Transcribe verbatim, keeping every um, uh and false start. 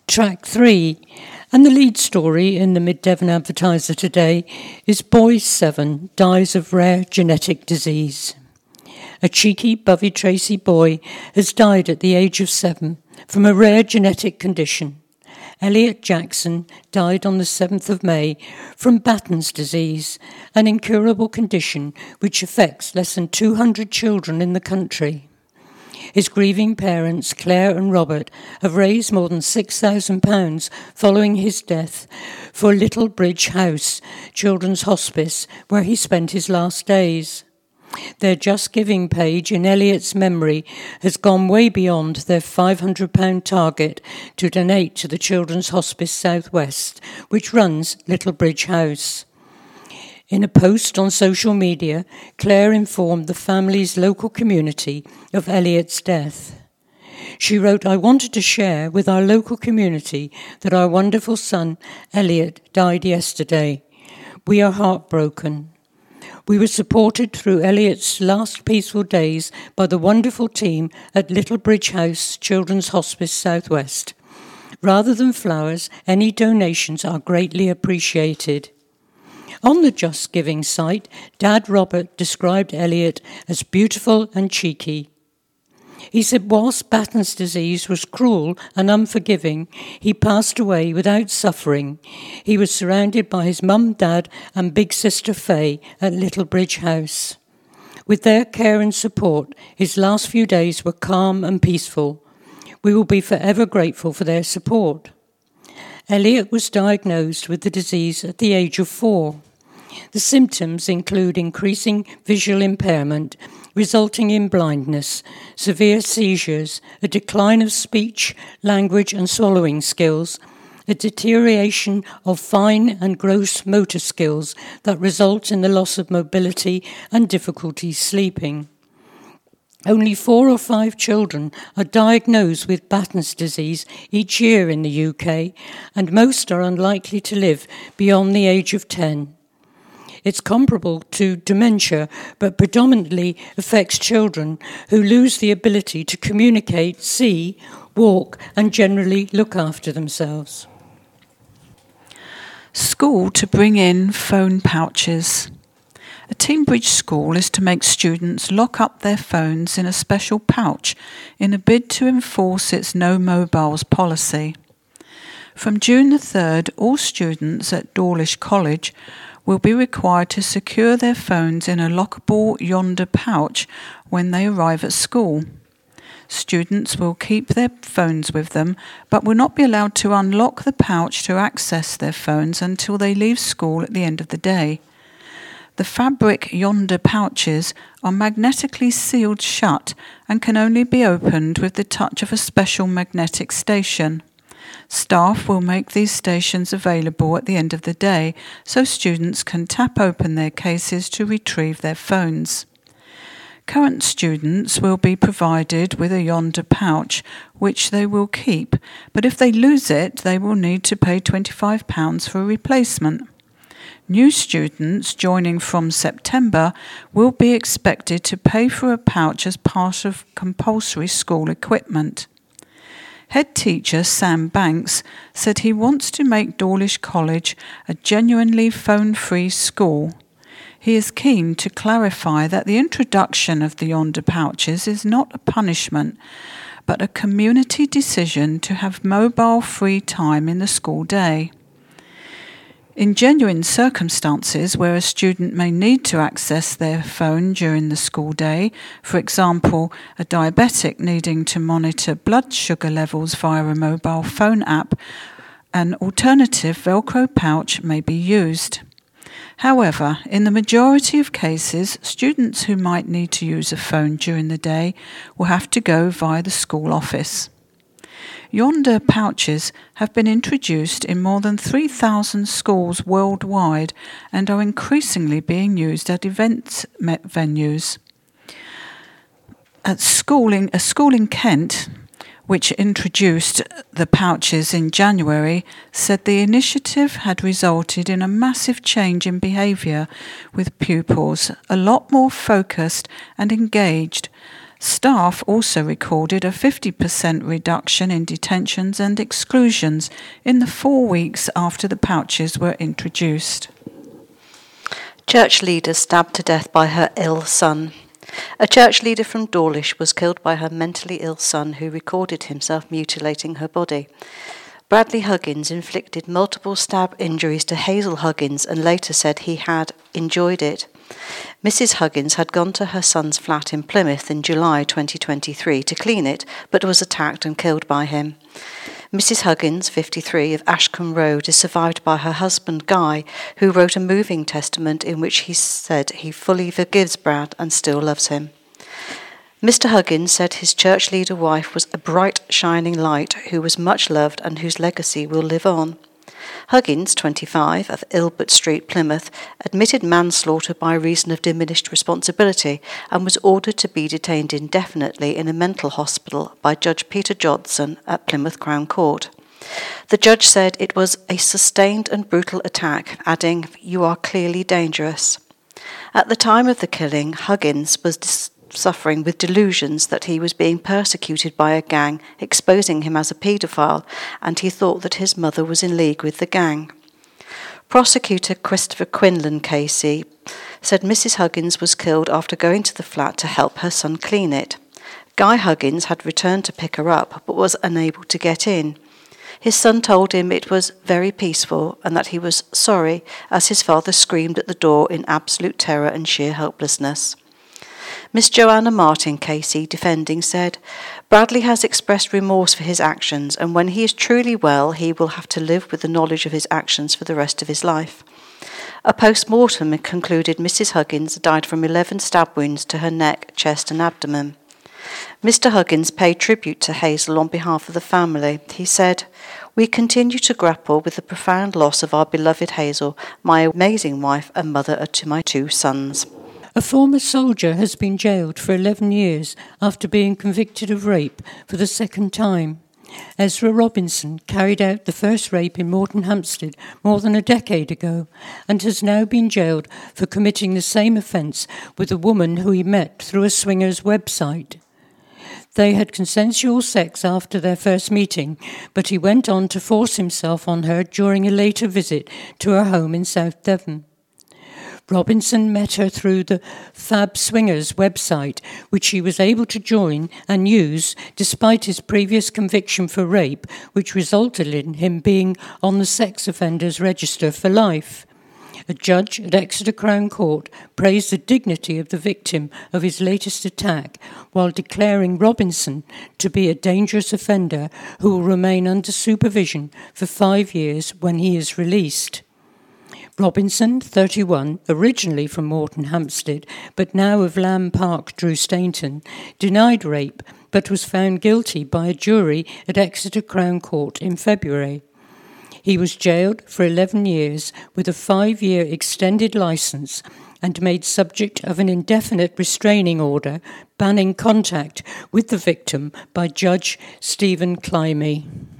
Track three, and the lead story in the Mid Devon Advertiser today is Boy seven dies of rare genetic disease. A cheeky Bovey Tracy boy has died at the age of seven from a rare genetic condition. Elliot Jackson died on the seventh of May from Batten's disease, an incurable condition which affects less than two hundred children in the country. His grieving parents, Claire and Robert, have raised more than six thousand pounds following his death for Little Bridge House, Children's Hospice, where he spent his last days. Their Just Giving page in Elliot's memory has gone way beyond their five hundred pounds target to donate to the Children's Hospice South West, which runs Little Bridge House. In a post on social media, Claire informed the family's local community of Elliot's death. She wrote, "I wanted to share with our local community that our wonderful son, Elliot, died yesterday. We are heartbroken. We were supported through Elliot's last peaceful days by the wonderful team at Little Bridge House Children's Hospice South West. Rather than flowers, any donations are greatly appreciated." On the Just Giving site, Dad Robert described Elliot as beautiful and cheeky. He said whilst Batten's disease was cruel and unforgiving, he passed away without suffering. He was surrounded by his mum, dad and big sister Faye at Little Bridge House. With their care and support, his last few days were calm and peaceful. We will be forever grateful for their support. Elliot was diagnosed with the disease at the age of four. The symptoms include increasing visual impairment, resulting in blindness, severe seizures, a decline of speech, language and swallowing skills, a deterioration of fine and gross motor skills that result in the loss of mobility and difficulty sleeping. Only four or five children are diagnosed with Batten's disease each year in the U K, and most are unlikely to live beyond the age of ten. It's comparable to dementia, but predominantly affects children who lose the ability to communicate, see, walk, and generally look after themselves. School to bring in phone pouches. A Teignbridge school is to make students lock up their phones in a special pouch in a bid to enforce its no mobiles policy. From June the third, all students at Dawlish College will be required to secure their phones in a lockable Yonder pouch when they arrive at school. Students will keep their phones with them, but will not be allowed to unlock the pouch to access their phones until they leave school at the end of the day. The fabric Yonder pouches are magnetically sealed shut and can only be opened with the touch of a special magnetic station. Staff will make these stations available at the end of the day so students can tap open their cases to retrieve their phones. Current students will be provided with a Yonder pouch, which they will keep, but if they lose it, they will need to pay twenty-five pounds for a replacement. New students joining from September will be expected to pay for a pouch as part of compulsory school equipment. Head teacher Sam Banks said he wants to make Dawlish College a genuinely phone-free school. He is keen to clarify that the introduction of the Yonder pouches is not a punishment, but a community decision to have mobile-free time in the school day. In genuine circumstances where a student may need to access their phone during the school day, for example, a diabetic needing to monitor blood sugar levels via a mobile phone app, an alternative Velcro pouch may be used. However, in the majority of cases, students who might need to use a phone during the day will have to go via the school office. Yonder pouches have been introduced in more than three thousand schools worldwide and are increasingly being used at event venues. At schooling, a school in Kent, which introduced the pouches in January, said the initiative had resulted in a massive change in behaviour, with pupils a lot more focused and engaged. Staff also recorded a fifty percent reduction in detentions and exclusions in the four weeks after the pouches were introduced. Church leader stabbed to death by her ill son. A church leader from Dawlish was killed by her mentally ill son, who recorded himself mutilating her body. Bradley Huggins inflicted multiple stab injuries to Hazel Huggins and later said he had enjoyed it. Missus Huggins had gone to her son's flat in Plymouth in July twenty twenty-three to clean it, but was attacked and killed by him. Missus Huggins, fifty-three, of Ashcombe Road, is survived by her husband Guy, who wrote a moving testament in which he said he fully forgives Brad and still loves him. Mister Huggins said his church leader wife was a bright, shining light who was much loved and whose legacy will live on. Huggins, twenty-five, of Ilbert Street, Plymouth, admitted manslaughter by reason of diminished responsibility and was ordered to be detained indefinitely in a mental hospital by Judge Peter Jodson at Plymouth Crown Court. The judge said it was a sustained and brutal attack, adding, "You are clearly dangerous." At the time of the killing, Huggins was dis- suffering with delusions that he was being persecuted by a gang, exposing him as a paedophile, and he thought that his mother was in league with the gang. Prosecutor Christopher Quinlan Casey said Missus Huggins was killed after going to the flat to help her son clean it. Guy Huggins had returned to pick her up, but was unable to get in. His son told him it was very peaceful and that he was sorry as his father screamed at the door in absolute terror and sheer helplessness. Miss Joanna Martin Casey, defending, said, "Bradley has expressed remorse for his actions, and when he is truly well, he will have to live with the knowledge of his actions for the rest of his life." A post-mortem concluded Missus Huggins died from eleven stab wounds to her neck, chest and abdomen. Mister Huggins paid tribute to Hazel on behalf of the family. He said, "We continue to grapple with the profound loss of our beloved Hazel, my amazing wife and mother to my two sons." A former soldier has been jailed for eleven years after being convicted of rape for the second time. Ezra Robinson carried out the first rape in Morton Hampstead more than a decade ago and has now been jailed for committing the same offence with a woman who he met through a swingers website. They had consensual sex after their first meeting, but he went on to force himself on her during a later visit to her home in South Devon. Robinson met her through the Fab Swingers website, which he was able to join and use despite his previous conviction for rape, which resulted in him being on the sex offenders register for life. A judge at Exeter Crown Court praised the dignity of the victim of his latest attack, while declaring Robinson to be a dangerous offender who will remain under supervision for five years when he is released. Robinson, thirty-one, originally from Morton Hampstead, but now of Lamb Park, Drew Stainton, denied rape, but was found guilty by a jury at Exeter Crown Court in February. He was jailed for eleven years with a five-year extended licence and made subject of an indefinite restraining order banning contact with the victim by Judge Stephen Climie.